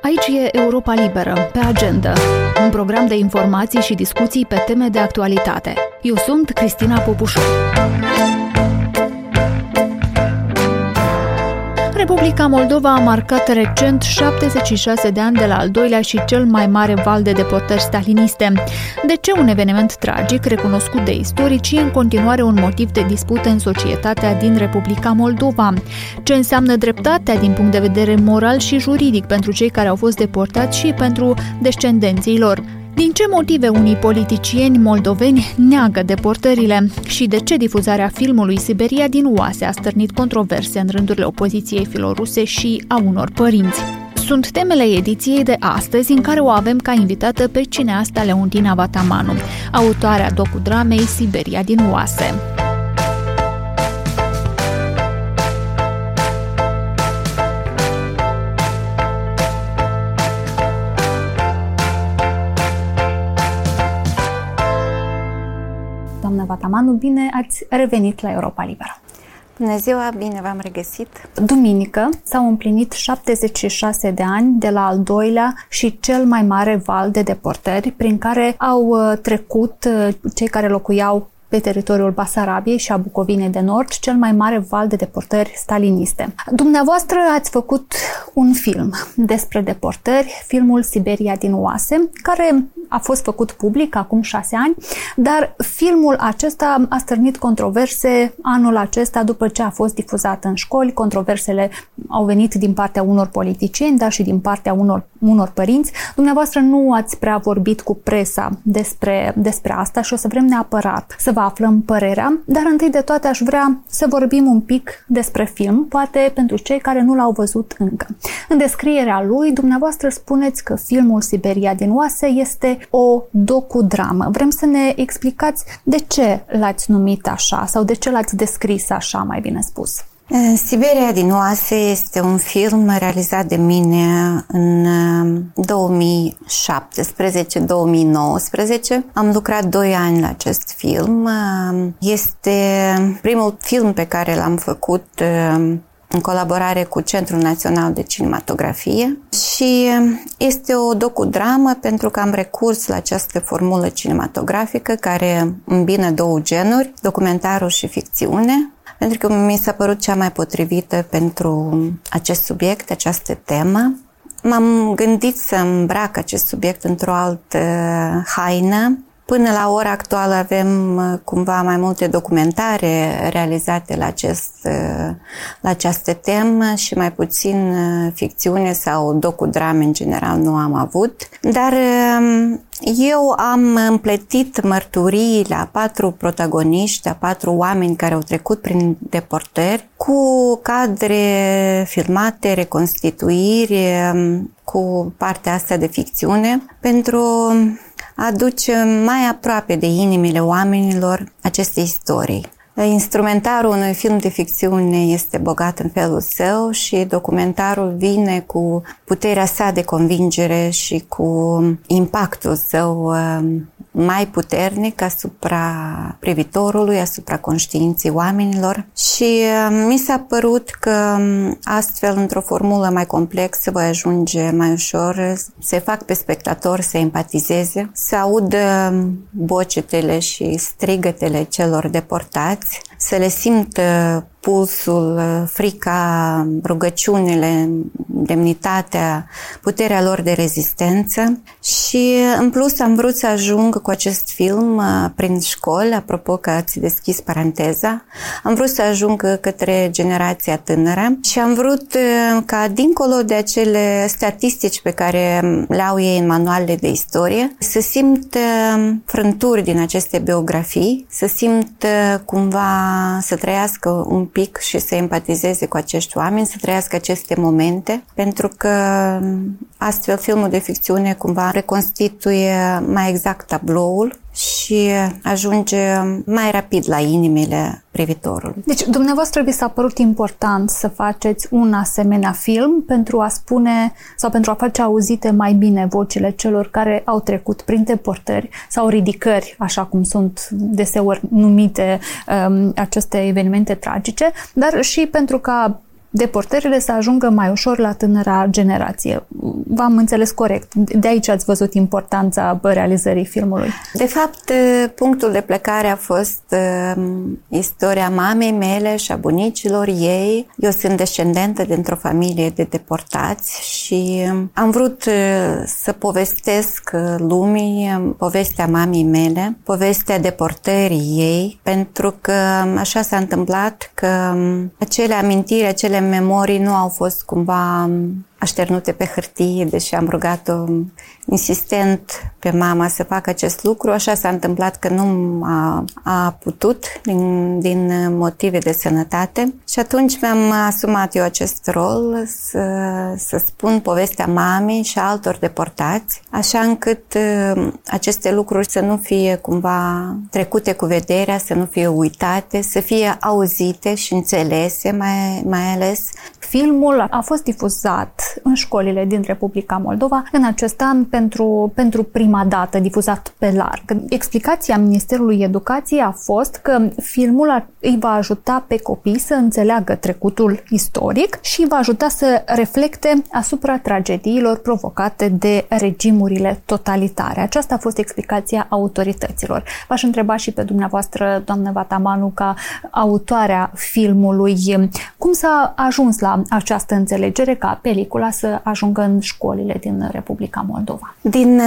Aici e Europa Liberă, pe agenda, un program de informații și discuții pe teme de actualitate. Eu sunt Cristina Popușor. Republica Moldova a marcat recent 76 de ani de la al doilea și cel mai mare val de deportări staliniste. De ce un eveniment tragic, recunoscut de istorici, e în continuare un motiv de dispută în societatea din Republica Moldova? Ce înseamnă dreptatea din punct de vedere moral și juridic pentru cei care au fost deportați și pentru descendenții lor? Din ce motive unii politicieni moldoveni neagă deportările și de ce difuzarea filmului Siberia din Oase a stârnit controverse în rândurile opoziției filoruse și a unor părinți? Sunt temele ediției de astăzi, în care o avem ca invitată pe cineasta Leontina Vatamanu, autoarea docudramei Siberia din Oase. Doamna Vatamanu, bine ați revenit la Europa Liberă. Bună ziua, bine v-am regăsit. Duminică s-au împlinit 76 de ani de la al doilea și cel mai mare val de deportări prin care au trecut cei care locuiau pe teritoriul Basarabiei și a Bucovinei de Nord, cel mai mare val de deportări staliniste. Dumneavoastră ați făcut un film despre deportări, filmul Siberia din Oase, care a fost făcut public acum 6 ani, dar filmul acesta a stârnit controverse anul acesta după ce a fost difuzat în școli. Controversele au venit din partea unor politicieni, dar și din partea unor părinți. Dumneavoastră nu ați prea vorbit cu presa despre asta și o să vrem neapărat să vă aflăm părerea, dar întâi de toate aș vrea să vorbim un pic despre film, poate pentru cei care nu l-au văzut încă. În descrierea lui, dumneavoastră spuneți că filmul Siberia din Oase este o docudramă. Vrem să ne explicați de ce l-ați numit așa sau de ce l-ați descris așa, mai bine spus. Siberia din Oase este un film realizat de mine în 2017-2019. Am lucrat 2 ani la acest film. Este primul film pe care l-am făcut în colaborare cu Centrul Național de Cinematografie și este o docudramă pentru că am recurs la această formulă cinematografică care îmbină 2 genuri, documentarul și ficțiune, pentru că mi s-a părut cea mai potrivită pentru acest subiect, această temă. M-am gândit să îmbrac acest subiect într-o altă haină. Până la ora actuală avem cumva mai multe documentare realizate la această temă și mai puțin ficțiune sau docudrame în general nu am avut. Dar eu am împletit mărturiile a 4 protagoniști, a 4 oameni care au trecut prin deportări, cu cadre filmate, reconstituiri, cu partea asta de ficțiune, pentru a aduce mai aproape de inimile oamenilor aceste istorii. Instrumentarul unui film de ficțiune este bogat în felul său și documentarul vine cu puterea sa de convingere și cu impactul său mai puternic asupra privitorului, asupra conștiinței oamenilor și mi s-a părut că astfel, într-o formulă mai complexă, voi ajunge mai ușor să fac pe spectator să empatizeze, să audă bocetele și strigătele celor deportați, să le simtă pulsul, frica, rugăciunile, demnitatea, puterea lor de rezistență și în plus am vrut să ajung cu acest film prin școli, apropo că ați deschis paranteza, am vrut să ajung către generația tânără și am vrut ca dincolo de acele statistici pe care le au ei în manualele de istorie, să simt frânturi din aceste biografii, să simt cumva să trăiască un pic și să empatizeze cu acești oameni, să trăiască aceste momente, pentru că astfel filmul de ficțiune cumva reconstituie mai exact tabloul și ajunge mai rapid la inimile privitorului. Deci, dumneavoastră vi s-a părut important să faceți un asemenea film pentru a spune sau pentru a face auzite mai bine vocile celor care au trecut prin deportări sau ridicări, așa cum sunt deseori numite aceste evenimente tragice, dar și pentru ca deportările să ajungă mai ușor la tânăra generație. V-am înțeles corect. De aici ați văzut importanța realizării filmului. De fapt, punctul de plecare a fost istoria mamei mele și a bunicilor ei. Eu sunt descendentă dintr-o familie de deportați și am vrut să povestesc lumii povestea mamei mele, povestea deportării ei, pentru că așa s-a întâmplat că acele amintiri, acele memorii nu au fost cumva așternute pe hârtie, deși am rugat-o insistent pe mama să facă acest lucru. Așa s-a întâmplat că nu a putut din motive de sănătate și atunci mi-am asumat eu acest rol să spun povestea mamei și a altor deportați, așa încât aceste lucruri să nu fie cumva trecute cu vederea, să nu fie uitate, să fie auzite și înțelese mai ales. Filmul a fost difuzat în școlile din Republica Moldova în acest an pentru prima dată, difuzat pe larg. Explicația Ministerului Educației a fost că filmul îi va ajuta pe copii să înțeleagă trecutul istoric și va ajuta să reflecte asupra tragediilor provocate de regimurile totalitare. Aceasta a fost explicația autorităților. V-aș întreba și pe dumneavoastră, doamnă Vatamanu, ca autoarea filmului, cum s-a ajuns la această înțelegere ca pelicula să ajungă în școlile din Republica Moldova? Din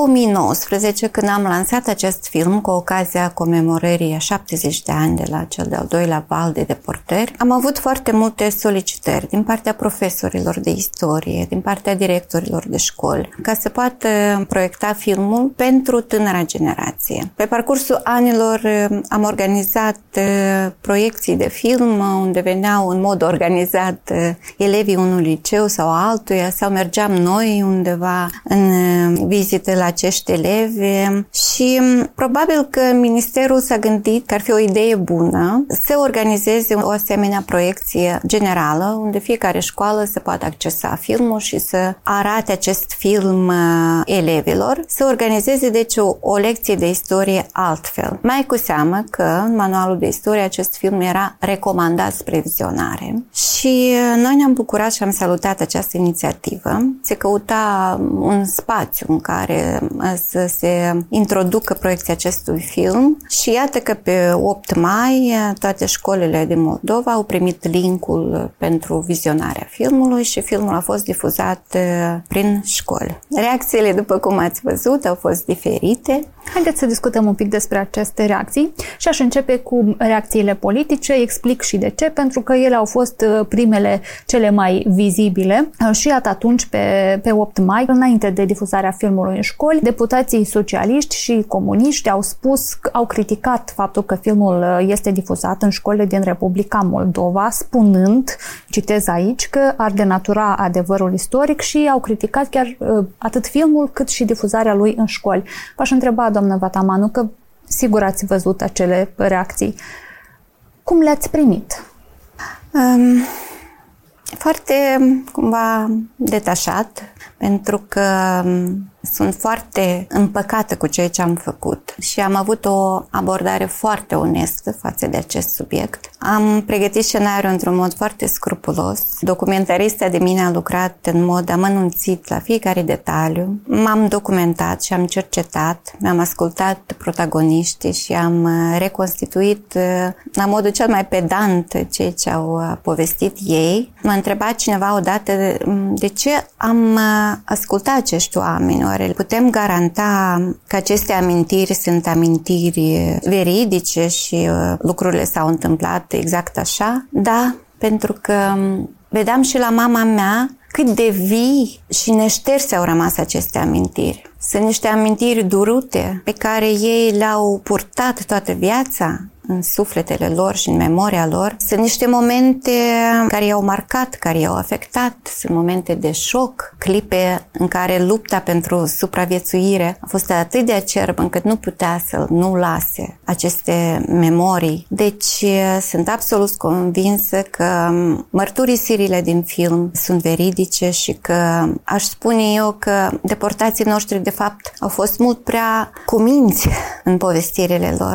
2019, când am lansat acest film cu ocazia comemorării a 70 de ani de la cel de-al doilea val de deportări, am avut foarte multe solicitări din partea profesorilor de istorie, din partea directorilor de școli, ca să poată proiecta filmul pentru tânăra generație. Pe parcursul anilor am organizat proiecții de film unde veneau în mod organizat elevii unui liceu sau altuia, sau mergeam noi undeva în vizite la acești elevi și probabil că ministerul s-a gândit că ar fi o idee bună să organizeze o asemenea proiecție generală unde fiecare școală să poată accesa filmul și să arate acest film elevilor, să organizeze deci o lecție de istorie altfel. Mai cu seamă că în manualul de istorie acest film era recomandat spre vizionare și noi ne-am bucurat și am salutat această inițiativă. Se căuta un spațiu în care să se introducă proiecția acestui film și iată că pe 8 mai toate școlile din Moldova au primit linkul pentru vizionarea filmului și filmul a fost difuzat prin școli. Reacțiile, după cum ați văzut, au fost diferite. Haideți să discutăm un pic despre aceste reacții și aș începe cu reacțiile politice. Explic și de ce, pentru că ele au fost primele cele mai vizibile și iată atunci pe 8 mai, înainte de difuzarea filmului în școli, deputații socialiști și comuniști au criticat faptul că filmul este difuzat în școlile din Republica Moldova, spunând, citez aici, că ar denatura adevărul istoric și au criticat chiar atât filmul cât și difuzarea lui în școli. V-aș întreba, doamnă Vatamanu, că sigur ați văzut acele reacții. Cum le-ați primit? Foarte, cumva, detașat, pentru că sunt foarte împăcată cu ceea ce am făcut și am avut o abordare foarte onestă față de acest subiect. Am pregătit scenariul într-un mod foarte scrupulos. Documentarista de mine a lucrat în mod amănunțit la fiecare detaliu. M-am documentat și am cercetat, mi-am ascultat protagoniștii și am reconstituit la modul cel mai pedant ceea ce au povestit ei. M-a întrebat cineva odată de ce am ascultat acești oameni. Oare putem garanta că aceste amintiri sunt amintiri veridice și lucrurile s-au întâmplat exact așa? Da, pentru că vedeam și la mama mea cât de vii și neșterse au rămas aceste amintiri. Sunt niște amintiri durute pe care ei le-au purtat toată viața în sufletele lor și în memoria lor. Sunt niște momente care i-au marcat, care i-au afectat. Sunt momente de șoc, clipe în care lupta pentru supraviețuire a fost atât de acerbă încât nu putea să nu lase aceste memorii. Deci sunt absolut convinsă că mărturisirile din film sunt veridice și că aș spune eu că deportații noștri de fapt au fost mult prea cuminți în povestirile lor.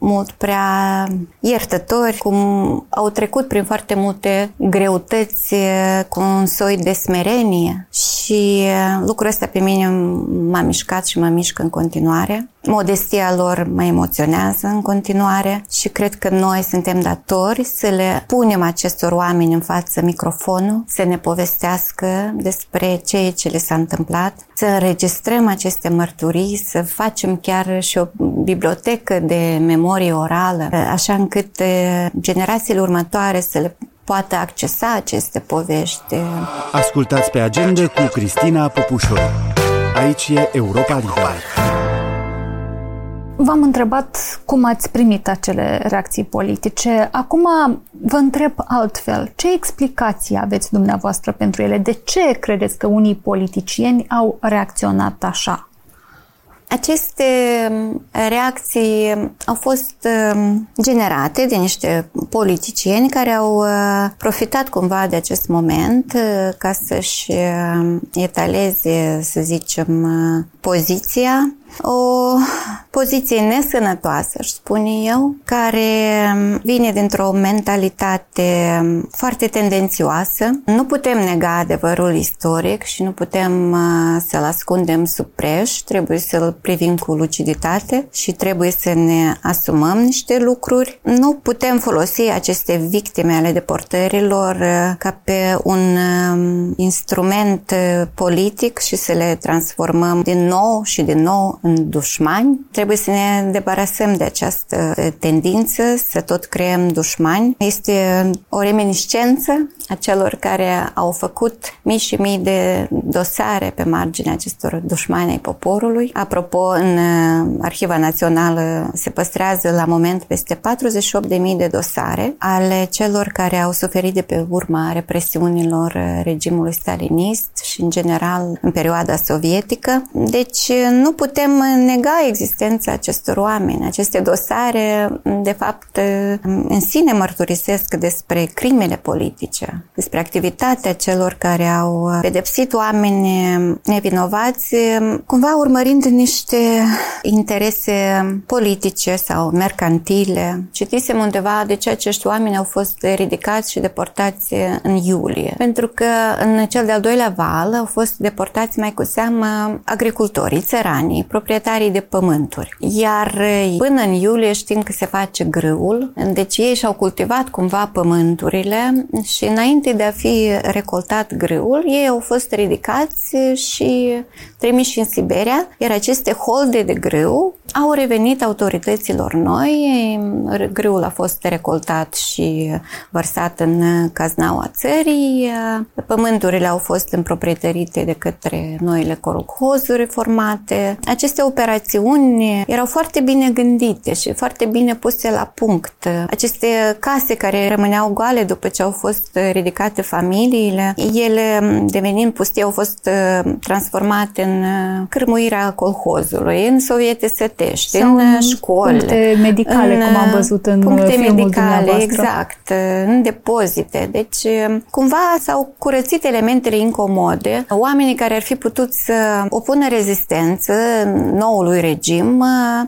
mult prea iertători, cum au trecut prin foarte multe greutăți cu un soi de smerenie și lucrul ăsta pe mine m-a mișcat și mă mișcă în continuare. Modestia lor mă emoționează în continuare și cred că noi suntem datori să le punem acestor oameni în față microfonul, să ne povestească despre ceea ce le s-a întâmplat, să înregistrăm aceste mărturii, să facem chiar și o bibliotecă de memorie orală, așa încât generațiile următoare să le poată accesa aceste povești. Ascultați pe Agenda cu Cristina Popușoi. Aici e Europa Liberă. V-am întrebat cum ați primit acele reacții politice. Acum vă întreb altfel. Ce explicații aveți dumneavoastră pentru ele? De ce credeți că unii politicieni au reacționat așa? Aceste reacții au fost generate de niște politicieni care au profitat cumva de acest moment ca să-și etaleze, să zicem, poziția. O poziție nesănătoasă, aș spune eu, care vine dintr-o mentalitate foarte tendențioasă. Nu putem nega adevărul istoric și nu putem să-l ascundem sub preș, trebuie să-l privim cu luciditate și trebuie să ne asumăm niște lucruri. Nu putem folosi aceste victime ale deportărilor ca pe un instrument politic și să le transformăm din nou și din nou în dușmani. Trebuie să ne debarasăm de această tendință, să tot creăm dușmani. Este o reminiscență a celor care au făcut mii și mii de dosare pe marginea acestor dușmani ai poporului. Apropo, în Arhiva Națională se păstrează la moment peste 48.000 de dosare ale celor care au suferit de pe urma represiunilor regimului stalinist și, în general, în perioada sovietică. Deci, nu putem nega existența acestor oameni. Aceste dosare, de fapt, în sine mărturisesc despre crimele politice, despre activitatea celor care au pedepsit oameni nevinovați, cumva urmărind niște interese politice sau mercantile. Citisem undeva de ce acești oameni au fost ridicați și deportați în iulie. Pentru că în cel de-al doilea val au fost deportați mai cu seamă agricultorii, țăranii, proprietarii de pământuri. Iar până în iulie știm că se face grâul, deci ei și-au cultivat cumva pământurile și înainte de a fi recoltat grâul, ei au fost ridicați și trimiși în Siberia, iar aceste holde de grâu au revenit autorităților noi. Grâul a fost recoltat și vărsat în caznaua țării. Pământurile au fost împroprietărite de către noile colhozuri formate. Aceste operațiuni erau foarte bine gândite și foarte bine puse la punct. Aceste case care rămâneau goale după ce au fost ridicate familiile, ele devenind pustii, au fost transformate în cârmuirea colhozului, în soviete sătești, în școli. Puncte medicale, cum am văzut în puncte filmul medicale, dumneavoastră. exact, în depozite. Deci, cumva s-au curățit elementele incomode. Oamenii care ar fi putut să opună rezistență noului regim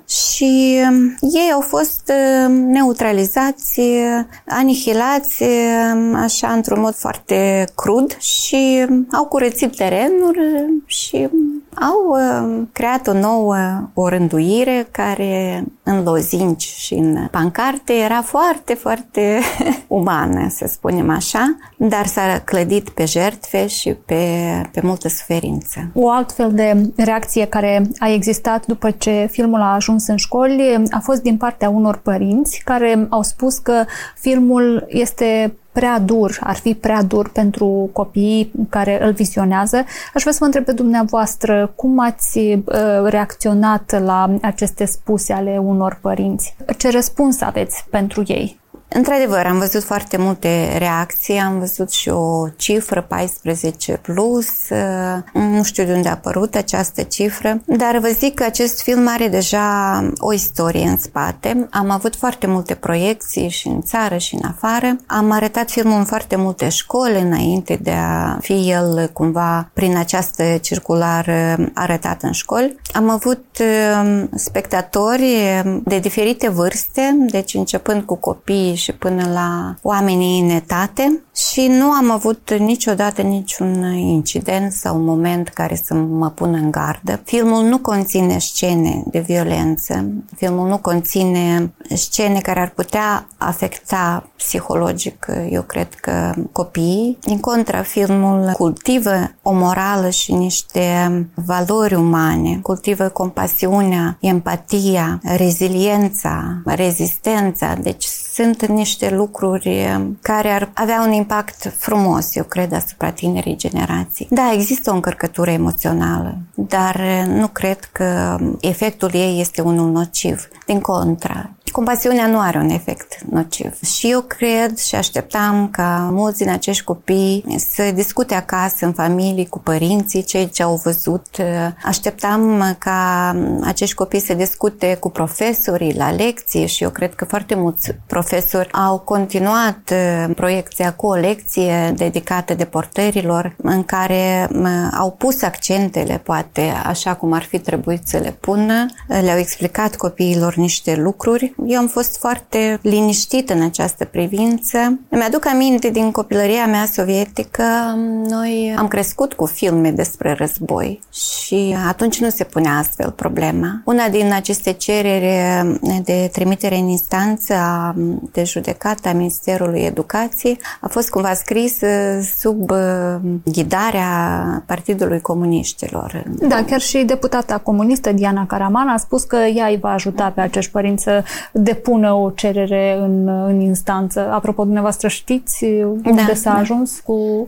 și ei au fost neutralizați, anihilați, așa, într-un mod foarte crud și au curățit terenuri și au creat o nouă orânduire care în lozinci și în pancarte era foarte, foarte umană, să spunem așa, dar s-a clădit pe jertfe și pe multă suferință. O altfel de reacție care a existat după ce filmul a ajuns în școli a fost din partea unor părinți care au spus că filmul este prea dur, ar fi prea dur pentru copiii care îl vizionează. Aș vrea să vă întreb pe dumneavoastră cum ați reacționat la aceste spuse ale unor părinți. Ce răspuns aveți pentru ei? Într-adevăr, am văzut foarte multe reacții, am văzut și o cifră 14 plus, nu știu de unde a apărut această cifră, dar vă zic că acest film are deja o istorie în spate. Am avut foarte multe proiecții și în țară și în afară. Am arătat filmul în foarte multe școli înainte de a fi el cumva prin această circulară arătat în școli. Am avut spectatori de diferite vârste, deci începând cu copii și până la oamenii în etate și nu am avut niciodată niciun incident sau un moment care să mă pună în gardă. Filmul nu conține scene de violență, filmul nu conține scene care ar putea afecta psihologic, eu cred că copiii. Din contra, filmul cultivă o morală și niște valori umane, cultivă compasiunea, empatia, reziliența, rezistența, deci sunt niște lucruri care ar avea un impact frumos, eu cred, asupra tinerii generații. Da, există o încărcătură emoțională, dar nu cred că efectul ei este unul nociv. Din contra, compasiunea nu are un efect nociv. Și eu cred și așteptam ca mulți din acești copii să discute acasă, în familie, cu părinții, cei ce au văzut. Așteptam ca acești copii să discute cu profesorii la lecții și eu cred că foarte mulți profesori au continuat proiecția cu o lecție dedicată deportărilor în care au pus accentele, poate, așa cum ar fi trebuit să le pună, le-au explicat copiilor niște lucruri. Eu am fost foarte liniștită în această privință. Îmi aduc aminte din copilăria mea sovietică, noi am crescut cu filme despre război și atunci nu se punea astfel problema. Una din aceste cereri de trimitere în instanță de judecată a Ministerului Educației a fost cumva scrisă sub ghidarea Partidului Comuniștilor. Da, chiar și deputata comunistă Diana Karaman a spus că ea îi va ajuta pe acești părinți să depună o cerere în instanță. Apropo, dumneavoastră știți unde s-a ajuns cu...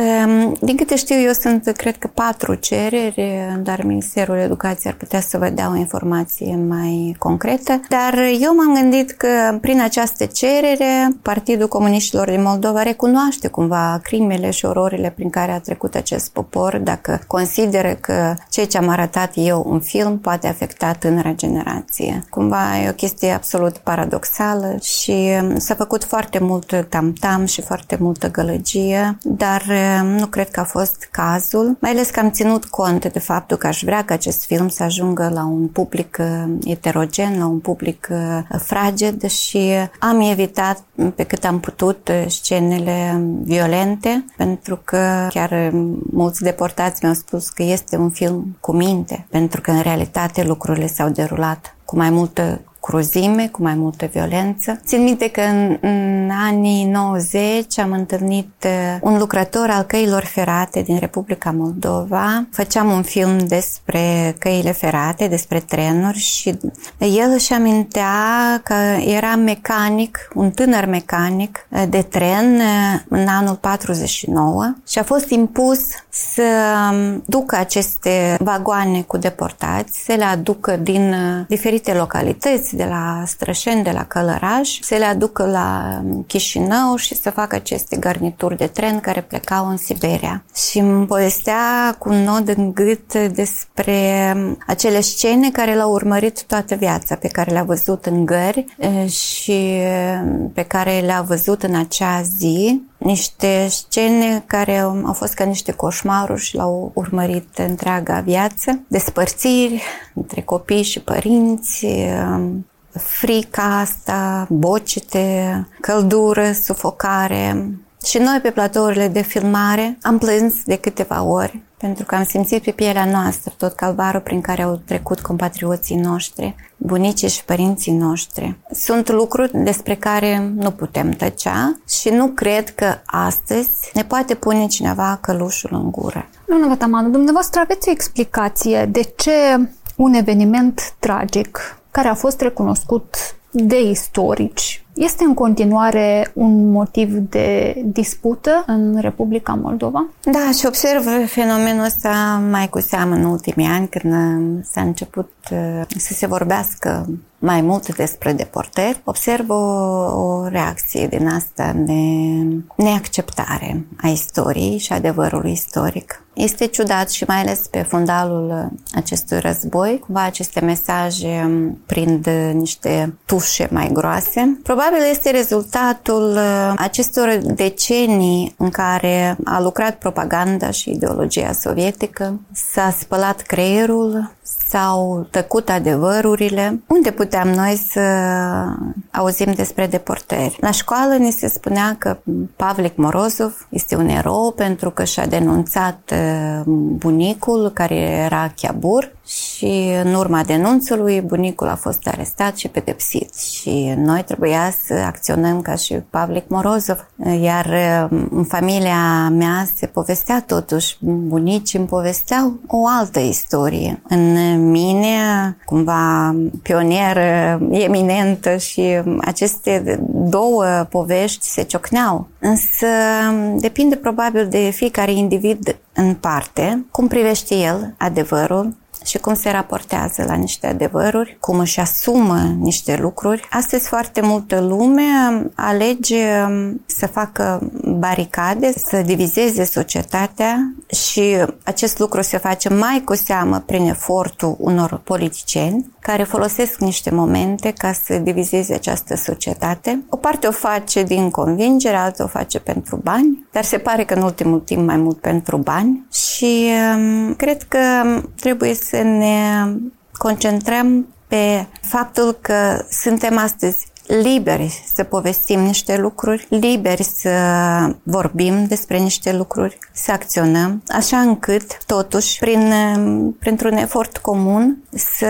Din câte știu eu, sunt, cred că 4 cereri, dar Ministerul Educației ar putea să vă dea o informație mai concretă. Dar eu m-am gândit că prin această cerere Partidul Comuniștilor din Moldova recunoaște cumva crimele și ororile prin care a trecut acest popor, dacă consideră că ceea ce am arătat eu în film poate afecta tânăra generație. Cumva e o chestie absolut paradoxală și s-a făcut foarte mult tam-tam și foarte multă gălăgie, dar nu cred că a fost cazul, mai ales că am ținut cont de faptul că aș vrea ca acest film să ajungă la un public heterogen, la un public fraged și am evitat pe cât am putut scenele violente, pentru că chiar mulți deportați mi-au spus că este un film cu minte, pentru că în realitate lucrurile s-au derulat cu mai multă cruzime, cu mai multă violență. Țin minte că în anii 90 am întâlnit un lucrător al căilor ferate din Republica Moldova. Făceam un film despre căile ferate, despre trenuri și el își amintea că era mecanic, un tânăr mecanic de tren în anul 49 și a fost impus să ducă aceste vagoane cu deportați, să le aducă din diferite localități, de la Strășeni, de la Călăraș, să le aducă la Chișinău și să facă aceste garnituri de tren care plecau în Siberia. Și îmi povestea cu un nod în gât despre acele scene care l-au urmărit toată viața, pe care le-a văzut în gări și pe care le-a văzut în acea zi. Niște scene care au fost ca niște coșmaruri și l-au urmărit întreaga viață. Despărțiri între copii și părinți, frica asta, bocete, căldură, sufocare. Și noi pe platourile de filmare am plâns de câteva ori pentru că am simțit pe pielea noastră tot calvarul prin care au trecut compatrioții noștri, bunicii și părinții noștri. Sunt lucruri despre care nu putem tăcea și nu cred că astăzi ne poate pune cineva călușul în gură. Doamna Vatamană, dumneavoastră aveți o explicație de ce un eveniment tragic care a fost recunoscut de istorici, este în continuare un motiv de dispută în Republica Moldova? Da, și observ fenomenul ăsta mai cu seamă în ultimii ani, când s-a început să se vorbească mai mult despre deportări. Observ o reacție din asta de neacceptare a istoriei și adevărului istoric. Este ciudat și mai ales pe fundalul acestui război, cumva aceste mesaje prind niște tușe mai groase. Probabil este rezultatul acestor decenii în care a lucrat propaganda și ideologia sovietică, s-a spălat creierul, s-au tăcut adevărurile. Unde puteam noi să auzim despre deportări? La școală ni se spunea că Pavlik Morozov este un erou pentru că și-a denunțat bunicul care era chiabur și în urma denunțului bunicul a fost arestat și pedepsit și noi trebuia să acționăm ca și Pavlik Morozov. Iar în familia mea se povestea totuși, bunicii îmi povesteau o altă istorie. În mine, cumva pionieră eminentă, și aceste două povești se ciocneau. Însă depinde probabil de fiecare individ în parte, cum privește el adevărul și cum se raportează la niște adevăruri, cum își asumă niște lucruri. Astăzi foarte multă lume alege să facă baricade, să divizeze societatea și acest lucru se face mai cu seamă prin efortul unor politicieni care folosesc niște momente ca să divizeze această societate. O parte o face din convingere, alta o face pentru bani, dar se pare că în ultimul timp mai mult pentru bani și cred că trebuie să ne concentrăm pe faptul că suntem astăzi liberi să povestim niște lucruri, liberi să vorbim despre niște lucruri, să acționăm, așa încât, totuși, printr-un efort comun,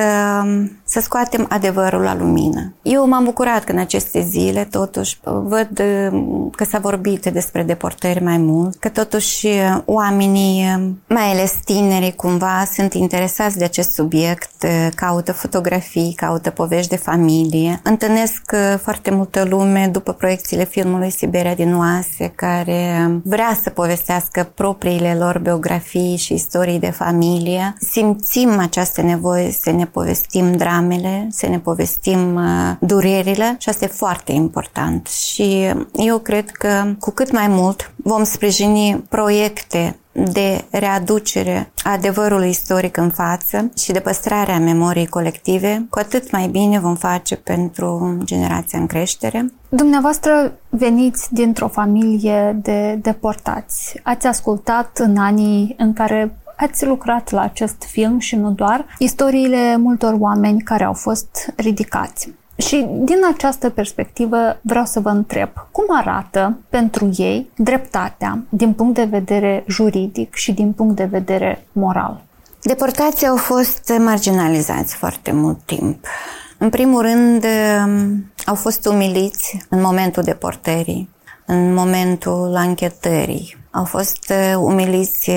să scoatem adevărul la lumină. Eu m-am bucurat că în aceste zile, totuși, văd că s-a vorbit despre deportări mai mult, că totuși oamenii, mai ales tinerii, cumva, sunt interesați de acest subiect, caută fotografii, caută povești de familie, întâlnesc foarte multă lume după proiecțiile filmului Siberia din oase, care vrea să povestească propriile lor biografii și istorii de familie. Simțim această nevoie să ne povestim dramele, să ne povestim durerile și asta e foarte important. Și eu cred că cu cât mai mult vom sprijini proiecte de readucere a adevărului istoric în față și de păstrarea memoriei colective, cu atât mai bine vom face pentru generația în creștere. Dumneavoastră veniți dintr-o familie de deportați. Ați ascultat în anii în care ați lucrat la acest film și nu doar, istoriile multor oameni care au fost ridicați. Și din această perspectivă vreau să vă întreb, cum arată pentru ei dreptatea din punct de vedere juridic și din punct de vedere moral? Deportații au fost marginalizați foarte mult timp. În primul rând, au fost umiliți în momentul deportării, în momentul anchetării. Au fost umiliți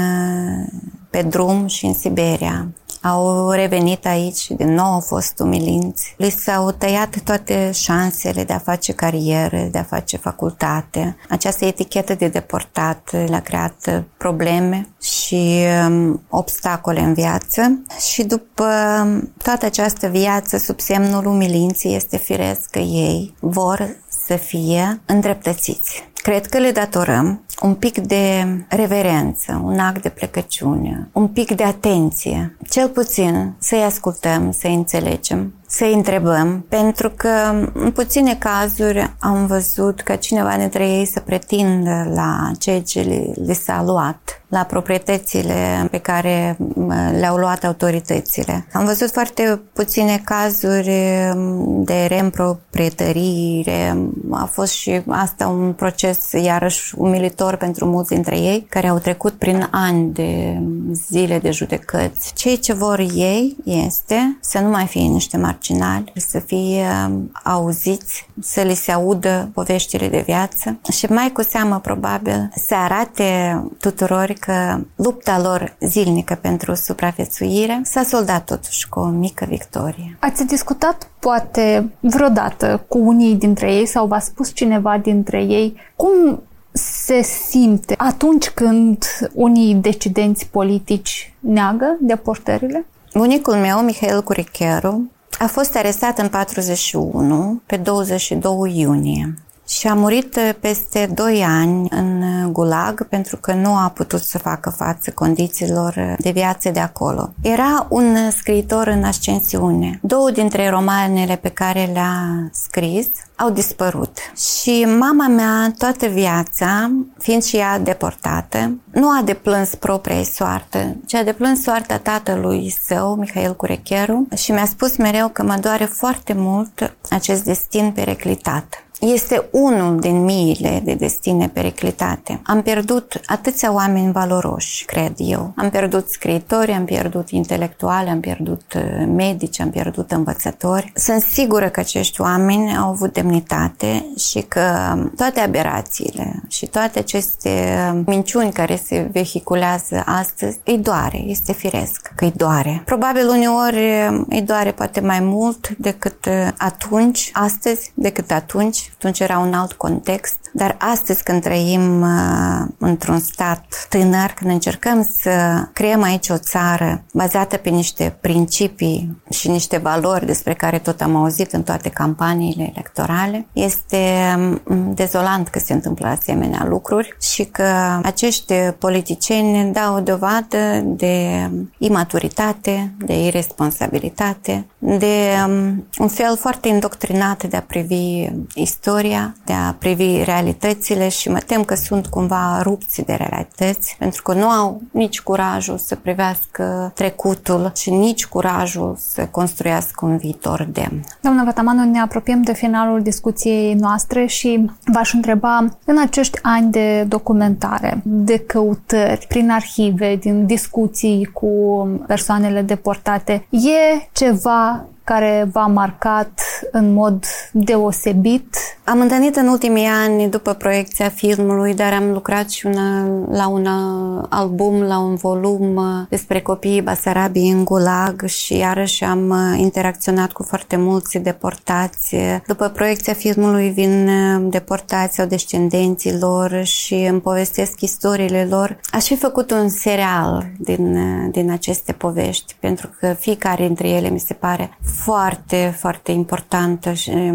pe drum și în Siberia. Au revenit aici și din nou au fost umilinți. Li s-au tăiat toate șansele de a face carieră, de a face facultate. Această etichetă de deportat le-a creat probleme și obstacole în viață. Și după toată această viață sub semnul umilinței, este firesc că ei vor să fie îndreptățiți. Cred că le datorăm un pic de reverență, un act de plecăciune, un pic de atenție, cel puțin să-i ascultăm, să-i înțelegem, să-i întrebăm, pentru că în puține cazuri am văzut că cineva dintre ei să pretindă la ceea ce le s-a luat, la proprietățile pe care le-au luat autoritățile. Am văzut foarte puține cazuri de reîmproprietărire. A fost și asta un proces iarăși umilitor pentru mulți dintre ei, care au trecut prin ani de zile de judecăți. Ceea ce vor ei este să nu mai fie niște marginali, marginali, să fie auziți, să li se audă poveștile de viață și mai cu seamă probabil să arate tuturor că lupta lor zilnică pentru supraviețuire s-a soldat totuși cu o mică victorie. Ați discutat poate vreodată cu unii dintre ei sau v-a spus cineva dintre ei cum se simte atunci când unii decidenți politici neagă deportările? Bunicul meu, Mihail Curicheru, a fost arestat în 1941, pe 22 iunie. Și a murit peste 2 ani în Gulag pentru că nu a putut să facă față condițiilor de viață de acolo. Era un scriitor în ascensiune. 2 dintre romanele pe care le-a scris au dispărut. Și mama mea, toată viața, fiind și ea deportată, nu a deplâns propria soartă, ci a deplâns soarta tatălui său, Mihail Curecheru, și mi-a spus mereu că mă doare foarte mult acest destin periclitat. Este unul din miile de destine periclitate. Am pierdut atâția oameni valoroși, cred eu. Am pierdut scriitori, am pierdut intelectuali, am pierdut medici, am pierdut învățători. Sunt sigură că acești oameni au avut demnitate și că toate aberațiile și toate aceste minciuni care se vehiculează astăzi îi doare, este firesc că îi doare. Probabil uneori îi doare poate mai mult decât atunci, astăzi, decât atunci era un alt context, dar astăzi când trăim într-un stat tânăr, când încercăm să creăm aici o țară bazată pe niște principii și niște valori despre care tot am auzit în toate campaniile electorale, este dezolant că se întâmplă asemenea lucruri și că acești politicieni dau dovadă de imaturitate, de irresponsabilitate, de un fel foarte indoctrinat de a privi istoria, de a privi realitățile și mă tem că sunt cumva rupți de realități, pentru că nu au nici curajul să privească trecutul și nici curajul să construiască un viitor demn. Doamna Vătamanu, ne apropiem de finalul discuției noastre și v-aș întreba, în acești ani de documentare, de căutări, prin arhive, din discuții cu persoanele deportate, e ceva care v-a marcat în mod deosebit? Am întâlnit în ultimii ani, după proiecția filmului, dar am lucrat și la un album, la un volum despre copiii Basarabiei în Gulag și iarăși am interacționat cu foarte mulți deportați. După proiecția filmului vin deportați sau descendenții lor și îmi povestesc istoriile lor. Aș fi făcut un serial din aceste povești, pentru că fiecare dintre ele mi se pare foarte, foarte importantă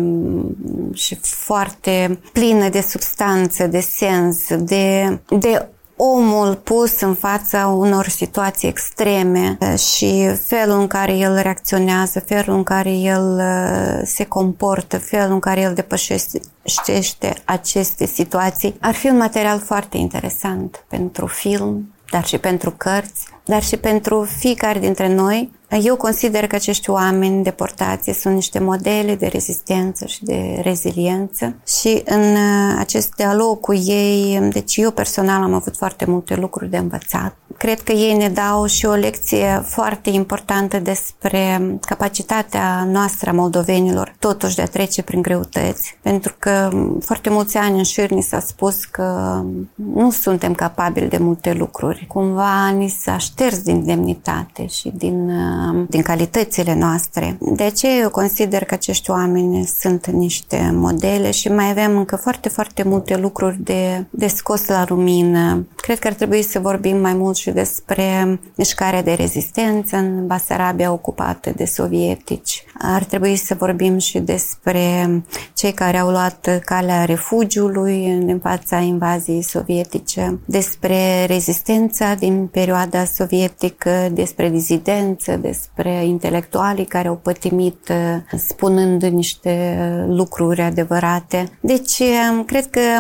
și foarte plină de substanță, de sens, de omul pus în fața unor situații extreme și felul în care el reacționează, felul în care el se comportă, felul în care el depășește aceste situații. Ar fi un material foarte interesant pentru film, dar și pentru cărți, dar și pentru fiecare dintre noi. Eu consider că acești oameni deportați sunt niște modele de rezistență și de reziliență și în acest dialog cu ei, deci eu personal am avut foarte multe lucruri de învățat. Cred că ei ne dau și o lecție foarte importantă despre capacitatea noastră a moldovenilor totuși de a trece prin greutăți, pentru că foarte mulți ani în șir ni s-a spus că nu suntem capabili de multe lucruri. Cumva ni s-a șters din demnitate și din calitățile noastre. De aceea eu consider că acești oameni sunt niște modele și mai avem încă foarte, foarte multe lucruri de scos la lumină. Cred că ar trebui să vorbim mai mult și despre mișcarea de rezistență în Basarabia ocupată de sovietici. Ar trebui să vorbim și despre cei care au luat calea refugiului din fața invaziei sovietice, despre rezistența din perioada sovietică, despre dizidență, despre intelectualii care au pătimit spunând niște lucruri adevărate. Deci, cred că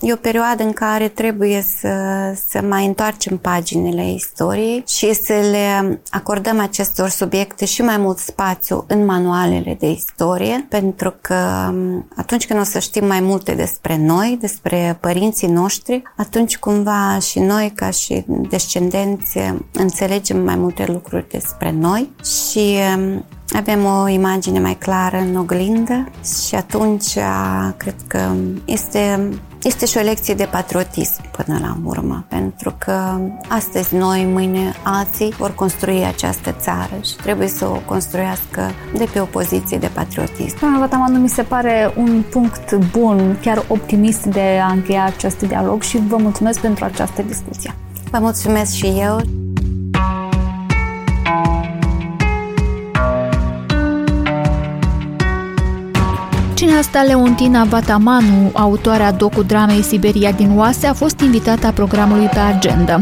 e o perioadă în care trebuie să mai întoarcem paginile istoriei și să le acordăm acestor subiecte și mai mult spațiu în manualele de istorie, pentru că atunci când o să știm mai multe despre noi, despre părinții noștri, atunci cumva și noi, ca și descendenți, înțelegem mai multe lucruri despre noi și avem o imagine mai clară în oglindă și atunci cred că este și o lecție de patriotism până la urmă, pentru că astăzi noi, mâine alții vor construi această țară și trebuie să o construiască de pe o poziție de patriotism. Doamna Vatamanu, mi se pare un punct bun, chiar optimist de a încheia acest dialog și vă mulțumesc pentru această discuție. Vă mulțumesc și eu. Cineasta Leontina Vatamanu, autoarea docudramei Siberia din oase, a fost invitată a programului pe agenda.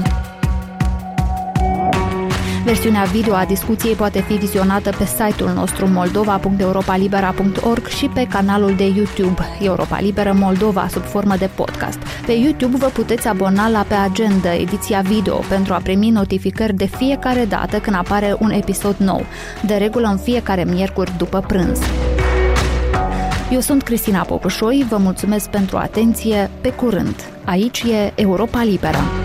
Versiunea video a discuției poate fi vizionată pe site-ul nostru moldova.europalibera.org și pe canalul de YouTube Europa Liberă Moldova sub formă de podcast. Pe YouTube vă puteți abona la Pe Agenda, ediția video, pentru a primi notificări de fiecare dată când apare un episod nou, de regulă în fiecare miercuri după prânz. Eu sunt Cristina Popușoi, vă mulțumesc pentru atenție, pe curând. Aici e Europa Liberă.